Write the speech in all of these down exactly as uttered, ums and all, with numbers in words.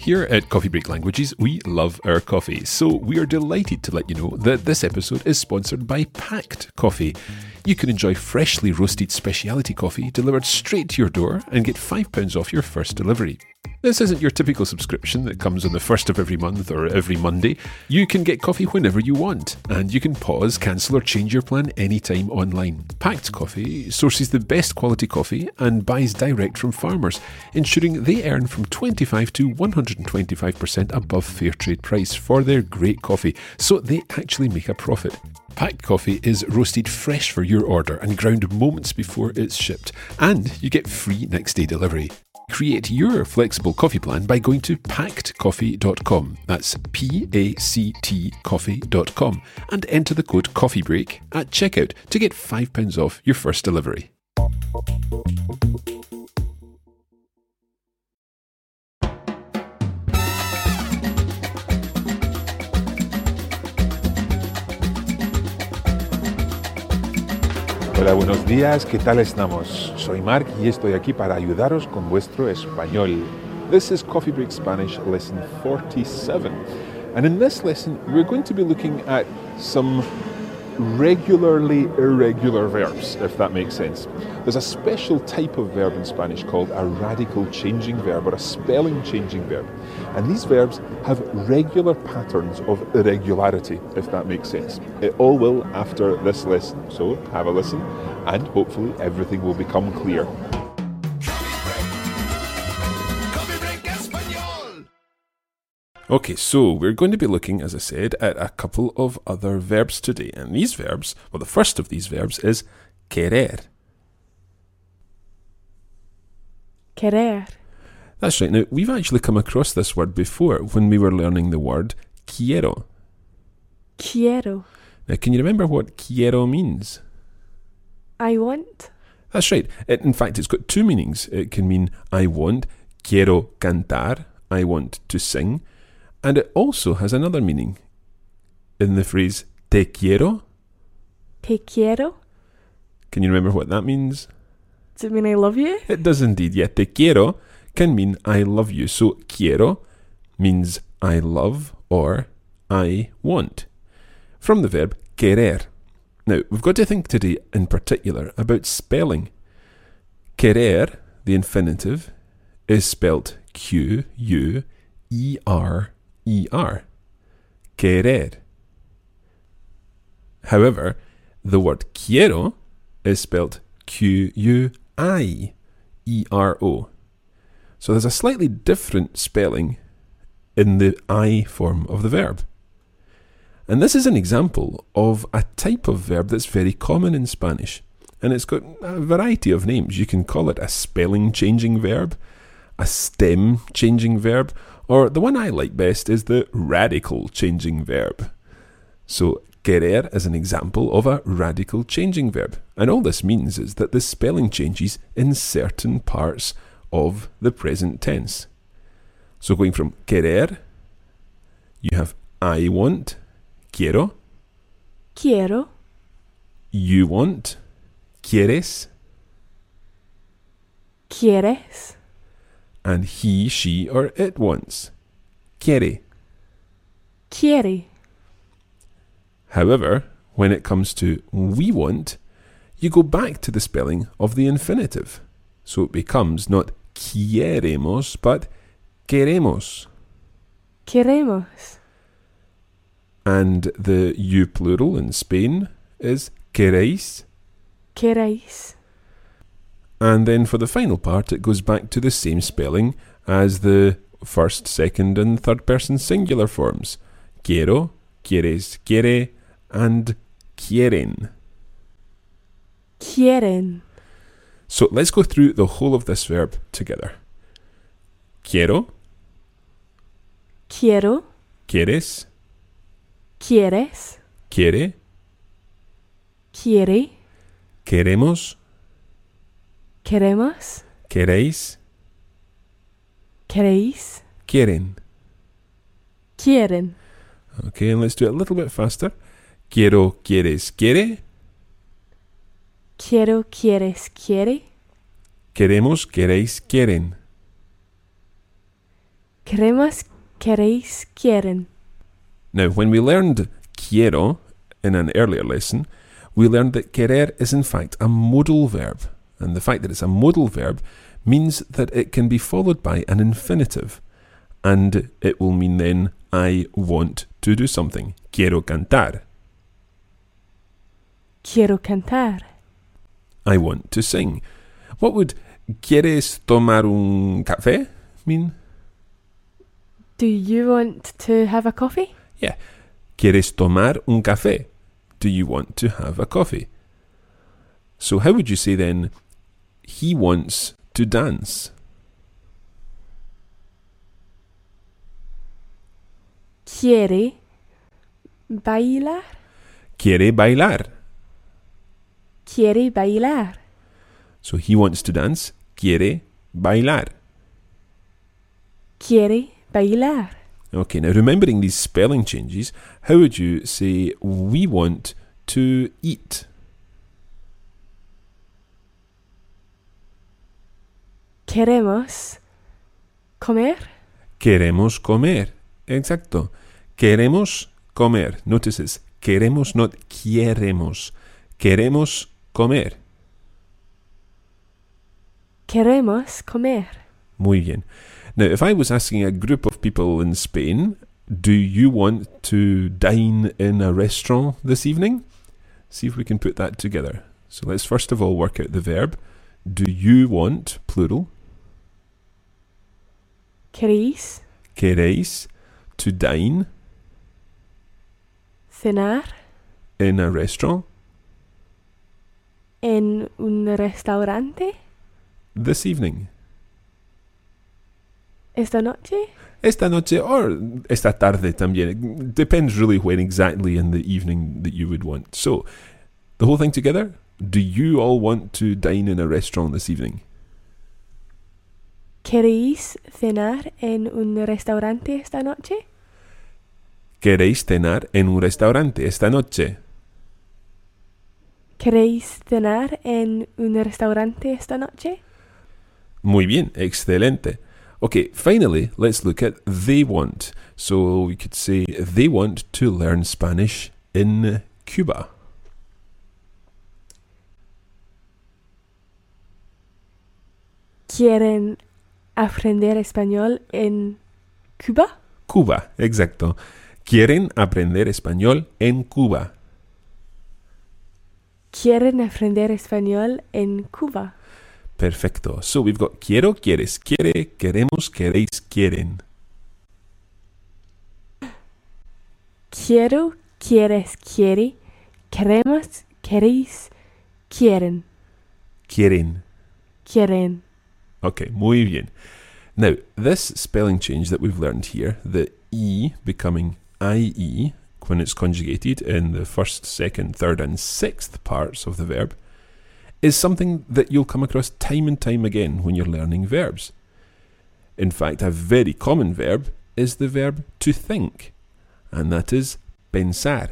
Here at Coffee Break Languages, we love our coffee, so we are delighted to let you know that this episode is sponsored by Pact Coffee. You can enjoy freshly roasted specialty coffee delivered straight to your door and get five pounds off your first delivery. This isn't your typical subscription that comes on the first of every month or every Monday. You can get coffee whenever you want, and you can pause, cancel or change your plan anytime online. Pact Coffee sources the best quality coffee and buys direct from farmers, ensuring they earn from twenty-five to one hundred twenty-five percent above fair trade price for their great coffee, so they actually make a profit. Pact Coffee is roasted fresh for your order and ground moments before it's shipped, and you get free next day delivery. Create your flexible coffee plan by going to pact coffee dot com, that's P A C T coffee dot com, and enter the code COFFEEBREAK at checkout to get five pounds off your first delivery. Hola, buenos días, ¿qué tal estamos? Soy Mark y estoy aquí para ayudaros con vuestro español. This is Coffee Break Spanish lesson forty-seven, and in this lesson we're going to be looking at some regularly irregular verbs, if that makes sense. There's a special type of verb in Spanish called a radical changing verb or a spelling changing verb, and these verbs have regular patterns of irregularity, if that makes sense. It all will after this lesson, so have a listen and hopefully everything will become clear. Okay, so we're going to be looking, as I said, at a couple of other verbs today. And these verbs, well, the first of these verbs is querer. Querer. That's right. Now, we've actually come across this word before when we were learning the word quiero. Quiero. Now, can you remember what quiero means? I want. That's right. It, in fact, it's got two meanings. It can mean I want, quiero cantar, I want to sing. And it also has another meaning in the phrase te quiero. Te quiero. Can you remember what that means? Does it mean I love you? It does indeed, yeah. Te quiero can mean I love you. So quiero means I love or I want. From the verb querer. Now, we've got to think today in particular about spelling. Querer, the infinitive, is spelt Q U E R E R. Querer. However, the word quiero is spelt Q U I E R O. So there's a slightly different spelling in the I form of the verb. And this is an example of a type of verb that's very common in Spanish. And it's got a variety of names. You can call it a spelling changing verb, a stem changing verb, or the one I like best is the radical changing verb. So querer is an example of a radical changing verb. And all this means is that the spelling changes in certain parts of the present tense. So going from querer, you have I want, quiero. Quiero. You want, quieres. Quieres. And he, she, or it wants, quiere. Quiere. However, when it comes to we want, you go back to the spelling of the infinitive. So it becomes not quieremos, but queremos. Queremos. And the you plural in Spain is queréis. Queréis. And then for the final part, it goes back to the same spelling as the first, second, and third person singular forms. Quiero, quieres, quiere, and quieren. Quieren. So let's go through the whole of this verb together. Quiero. Quiero. Quieres. Quieres. Quiere. Quiere. Queremos. Queremos. Queréis. Queréis. Quieren. Quieren. Okay, and let's do it a little bit faster. Quiero, quieres, quiere. Quiero, quieres, quiere. Queremos, queréis, quieren. Queremos, queréis, quieren. Now, when we learned quiero in an earlier lesson, we learned that querer is in fact a modal verb. And the fact that it's a modal verb means that it can be followed by an infinitive. And it will mean then, I want to do something. Quiero cantar. Quiero cantar. I want to sing. What would ¿Quieres tomar un café mean? Do you want to have a coffee? Yeah. ¿Quieres tomar un café? Do you want to have a coffee? So how would you say then, he wants to dance? Quiere bailar. Quiere bailar. Quiere bailar. So he wants to dance. Quiere bailar. Quiere bailar. Okay, now remembering these spelling changes, how would you say we want to eat? Queremos comer. Queremos comer. Exacto. Queremos comer. Notice it's queremos, not quieremos. Queremos comer. Queremos comer. Muy bien. Now, if I was asking a group of people in Spain, do you want to dine in a restaurant this evening? See if we can put that together. So let's first of all work out the verb. Do you want, plural, Queréis queréis, to dine cenar in a restaurant en un restaurante this evening? esta noche? Esta noche or esta tarde también. It depends really when exactly in the evening that you would want. So, the whole thing together. Do you all want to dine in a restaurant this evening? ¿Queréis cenar en un restaurante esta noche? ¿Queréis cenar en un restaurante esta noche? ¿Queréis cenar en un restaurante esta noche? Muy bien, excelente. Okay, finally, let's look at they want. So we could say they want to learn Spanish in Cuba. ¿Quieren aprender español en Cuba? Cuba, exacto. Quieren aprender español en Cuba. ¿Quieren aprender español en Cuba? Perfecto. So we've got quiero, quieres, quiere, queremos, queréis, quieren. Quiero, quieres, quiere, queremos, queréis, quieren, Quieren. quieren. Okay, muy bien. Now, this spelling change that we've learned here, the E becoming I E, when it's conjugated in the first, second, third, and sixth parts of the verb, is something that you'll come across time and time again when you're learning verbs. In fact, a very common verb is the verb to think, and that is pensar.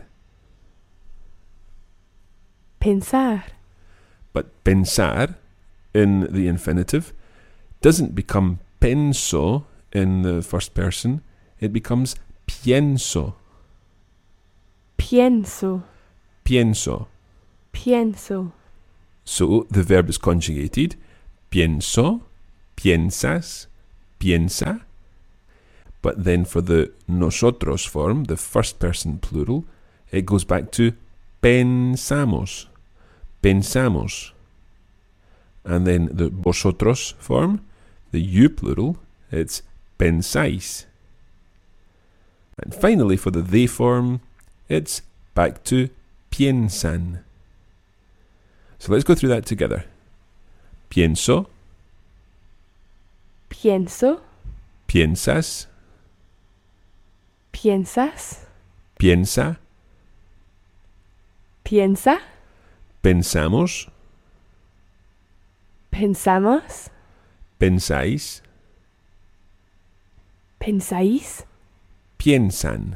Pensar. But pensar in the infinitive doesn't become penso in the first person, it becomes pienso. Pienso. Pienso. Pienso. So the verb is conjugated. Pienso, piensas, piensa. But then for the nosotros form, the first person plural, it goes back to pensamos. Pensamos. And then the vosotros form, the you plural, it's pensáis. And finally for the they form, it's back to piensan. So let's go through that together. Pienso, Pienso. piensas, Piensas. piensa, Piensa. pensamos, Pensamos. pensáis, Pensáis. piensan.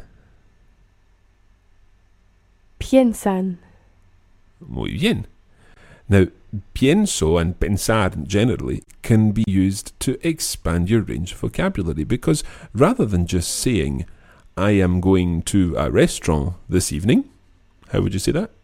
Piensan. Muy bien. Now, pienso and pensar generally can be used to expand your range of vocabulary, because rather than just saying, I am going to a restaurant this evening, how would you say that?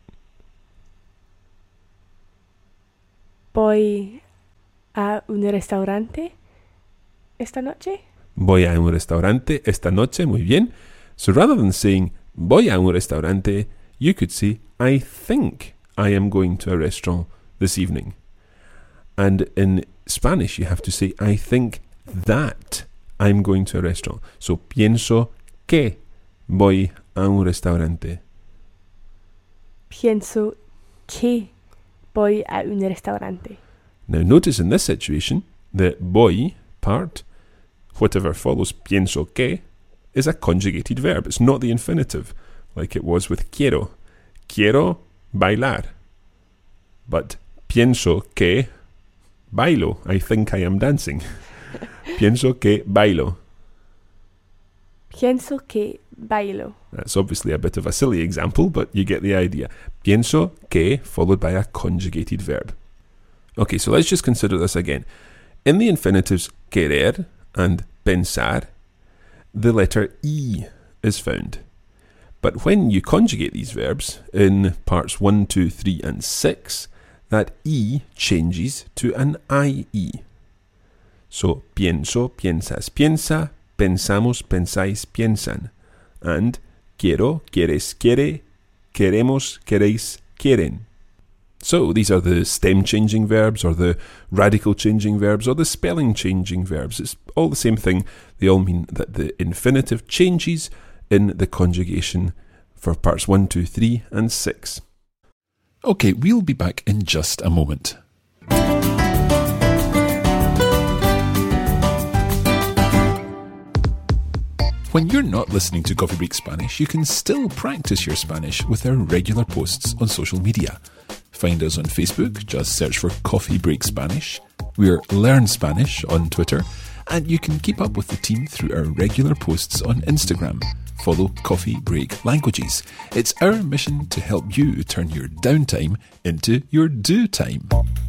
Voy a un restaurante esta noche. Voy a un restaurante esta noche, muy bien. So rather than saying, voy a un restaurante, you could say, I think I am going to a restaurant this evening. And in Spanish, you have to say, I think that I'm going to a restaurant. So, pienso que voy a un restaurante. Pienso que voy a un restaurante. Now, notice in this situation, the voy part, whatever follows pienso que, is a conjugated verb. It's not the infinitive, like it was with quiero. Quiero bailar. But pienso que bailo. I think I am dancing. Pienso que bailo. Pienso que bailo. That's obviously a bit of a silly example, but you get the idea. Pienso que followed by a conjugated verb. Okay, so let's just consider this again. In the infinitives querer and pensar, the letter E is found. But when you conjugate these verbs in parts one, two, three, and six, that E changes to an I E. So, pienso, piensas, piensa, pensamos, pensáis, piensan. And quiero, quieres, quiere, queremos, queréis, quieren. So, these are the stem changing verbs, or the radical changing verbs, or the spelling changing verbs. It's all the same thing. They all mean that the infinitive changes in the conjugation for parts one, two, three, and six. Okay, we'll be back in just a moment. When you're not listening to Coffee Break Spanish, you can still practice your Spanish with our regular posts on social media. Find us on Facebook, just search for Coffee Break Spanish. We're Learn Spanish on Twitter, and you can keep up with the team through our regular posts on Instagram. Follow Coffee Break Languages. It's our mission to help you turn your downtime into your do time.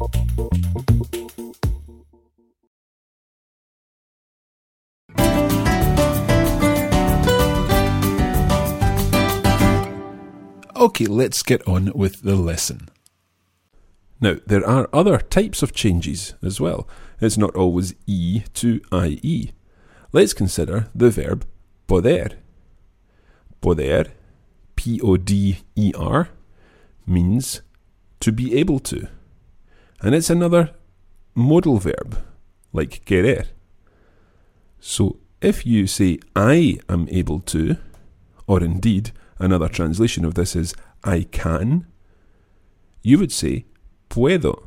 Okay, let's get on with the lesson. Now, there are other types of changes as well. It's not always E to I E. Let's consider the verb poder. Poder, P O D E R, means to be able to. And it's another modal verb, like querer. So, if you say, I am able to, or indeed, another translation of this is, I can, you would say, puedo.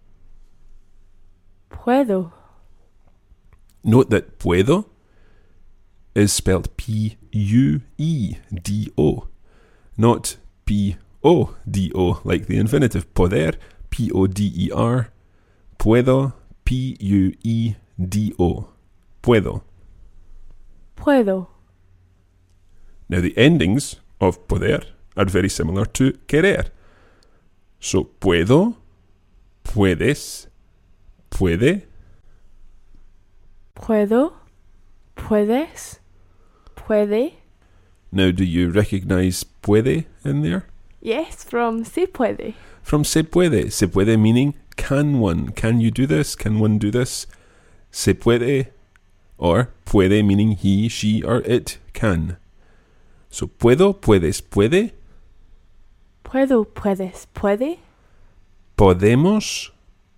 Puedo. Note that puedo is spelled P U E D O, not P O D O, like the infinitive poder, P O D E R, puedo, P U E D O, puedo. Puedo. Now the endings of poder are very similar to querer. So puedo, puedes, puede. Puedo, puedes, puede. Now, do you recognise puede in there? Yes, from se puede. From se puede. Se puede meaning can one. Can you do this? Can one do this? Se puede. Or puede meaning he, she, or it can. So puedo, puedes, puede. Puedo, puedes, puede. Podemos,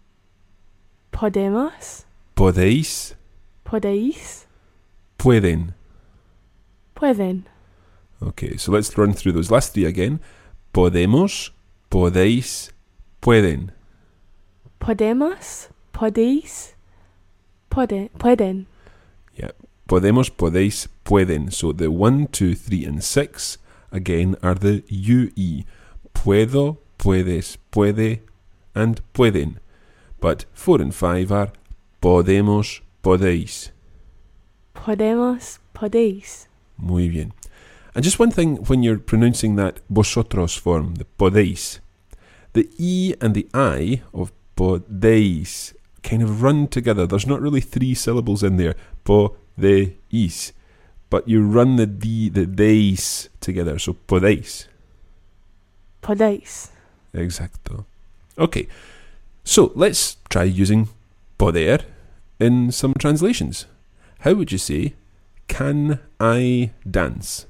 Podemos, podéis, podéis, pueden. pueden. Okay, so let's run through those last three again. Podemos, podéis, pueden. Podemos, podéis, puede, pueden. Yeah, podemos, podéis, pueden. So the one, two, three, and six again are the U E. Puedo, puedes, puede, and pueden. But four and five are podemos, podéis. Podemos, podéis. Muy bien. And just one thing when you're pronouncing that vosotros form, the podéis, the E and the I of podéis. Kind of run together. There's not really three syllables in there. Podéis. But you run the D, the deis together. So podéis. Podéis. Exacto. Okay. So let's try using poder in some translations. How would you say, can I dance?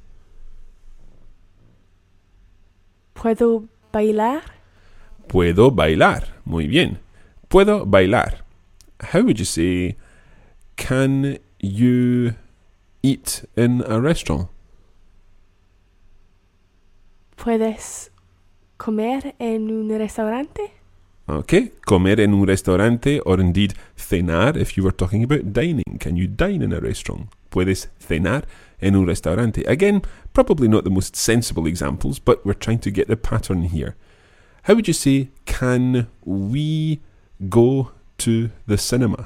¿Puedo bailar? Puedo bailar. Muy bien. Puedo bailar. How would you say, can you eat in a restaurant? ¿Puedes comer en un restaurante? Okay, comer en un restaurante, or indeed cenar if you were talking about dining. Can you dine in a restaurant? Puedes cenar en un restaurante. Again, probably not the most sensible examples, but we're trying to get the pattern here. How would you say, can we go to the cinema?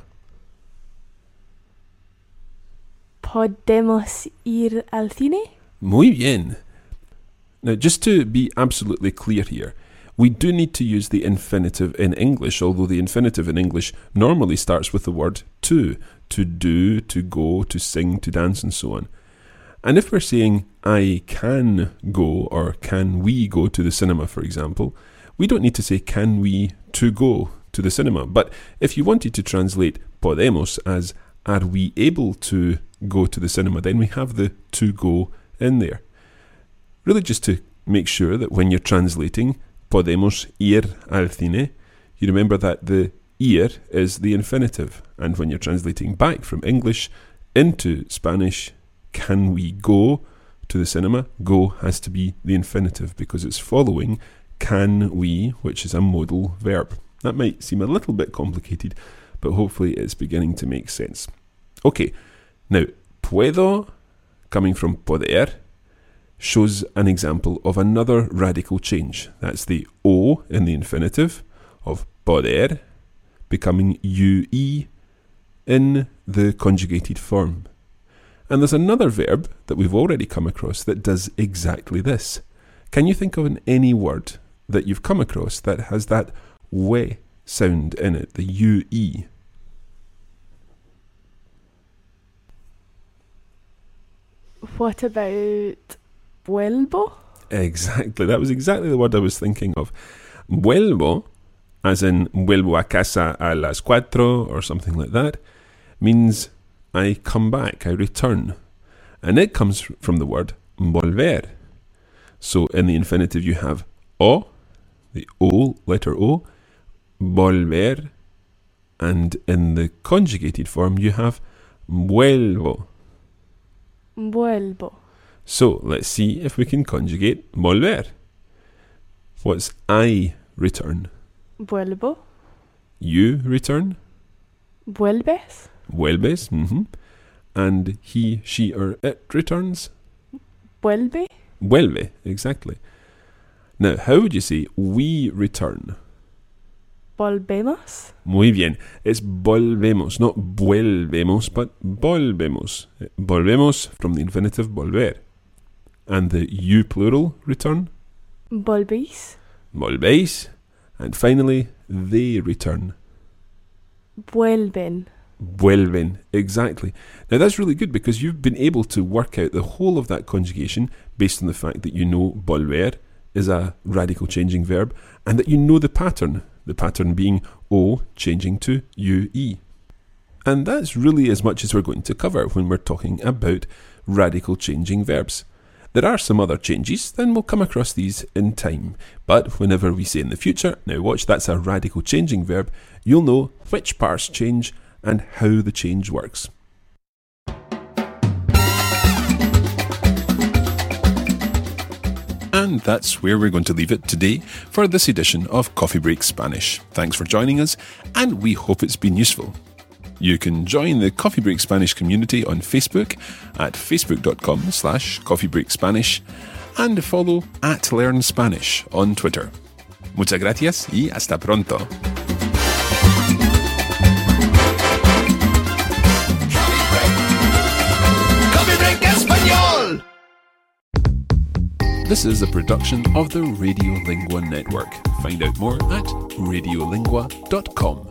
¿Podemos ir al cine? Muy bien. Now, just to be absolutely clear here, we do need to use the infinitive in English, although the infinitive in English normally starts with the word to, to do, to go, to sing, to dance, and so on. And if we're saying, I can go, or can we go to the cinema, for example, we don't need to say, can we to go to the cinema. But if you wanted to translate podemos as, are we able to go to the cinema, then we have the to go in there. Really just to make sure that when you're translating podemos ir al cine, you remember that the ir is the infinitive. And when you're translating back from English into Spanish, can we go to the cinema? Go has to be the infinitive because it's following can we, which is a modal verb. That might seem a little bit complicated, but hopefully it's beginning to make sense. Okay, now, puedo, coming from poder, shows an example of another radical change. That's the O in the infinitive of poder becoming U E in the conjugated form. And there's another verb that we've already come across that does exactly this. Can you think of an, any word that you've come across that has that we sound in it, the U E? What about vuelvo? Exactly, that was exactly the word I was thinking of. Vuelvo, as in vuelvo a casa a las cuatro or something like that, means I come back, I return. And it comes from the word volver. So in the infinitive you have o, the O, letter O, volver, and in the conjugated form you have vuelvo. Vuelvo. So let's see if we can conjugate volver. What's I return? Vuelvo. You return? Vuelves. Vuelves. Mm-hmm. And he, she, or it returns? Vuelve. Vuelve, exactly. Now, how would you say we return? Volvemos. Muy bien. It's volvemos, not vuelvemos, but volvemos. Volvemos from the infinitive volver. And the you plural return? Volvéis. Volvéis. And finally, they return. Vuelven. Vuelven, exactly. Now that's really good because you've been able to work out the whole of that conjugation based on the fact that you know volver is a radical changing verb and that you know the pattern, the pattern being O changing to U E. And that's really as much as we're going to cover when we're talking about radical changing verbs. There are some other changes, then we'll come across these in time. But whenever we say in the future, now watch, that's a radical changing verb, you'll know which parts change and how the change works. And that's where we're going to leave it today for this edition of Coffee Break Spanish. Thanks for joining us, and we hope it's been useful. You can join the Coffee Break Spanish community on Facebook at facebook.com slash Coffee Break Spanish and follow at Learn Spanish on Twitter. Muchas gracias y hasta pronto. This is a production of the Radiolingua Network. Find out more at radiolingua dot com.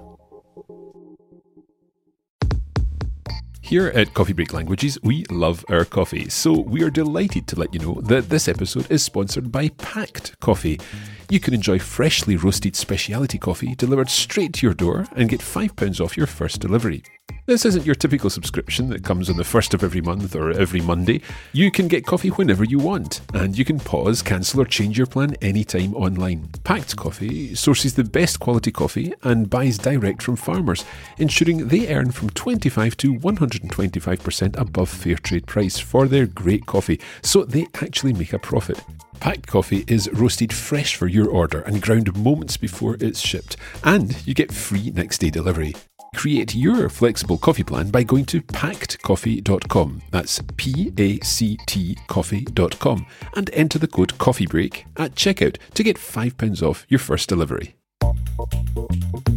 Here at Coffee Break Languages, we love our coffee, so we are delighted to let you know that this episode is sponsored by Pact Coffee. You can enjoy freshly roasted specialty coffee delivered straight to your door and get five pounds off your first delivery. This isn't your typical subscription that comes on the first of every month or every Monday. You can get coffee whenever you want, and you can pause, cancel or change your plan anytime online. Pact Coffee sources the best quality coffee and buys direct from farmers, ensuring they earn from twenty-five to one hundred twenty-five percent above fair trade price for their great coffee, so they actually make a profit. Pact Coffee is roasted fresh for your order and ground moments before it's shipped, and you get free next day delivery. Create your flexible coffee plan by going to pact coffee dot com. That's P A C T coffee dot com and enter the code COFFEEBREAK at checkout to get five pounds off your first delivery.